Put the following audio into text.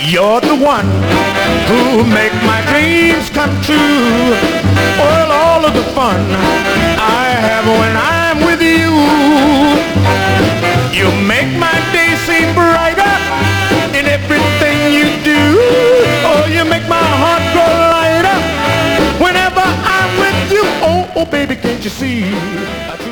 You're the one who make my dreams come true. Well, all of the fun I have when I'm with you. You make my day seem brighter in everything you do. Oh, you make my heart grow lighter whenever I'm with you. Oh, oh, baby, can't you see?